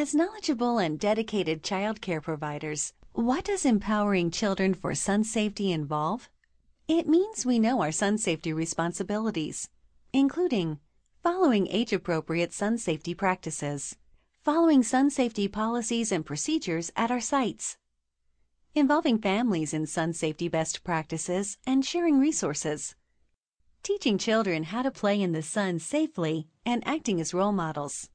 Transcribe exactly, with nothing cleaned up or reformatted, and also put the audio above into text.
As knowledgeable and dedicated child care providers, what does empowering children for sun safety involve? It means we know our sun safety responsibilities, including following age-appropriate sun safety practices, following sun safety policies and procedures at our sites, involving families in sun safety best practices and sharing resources, teaching children how to play in the sun safely and acting as role models.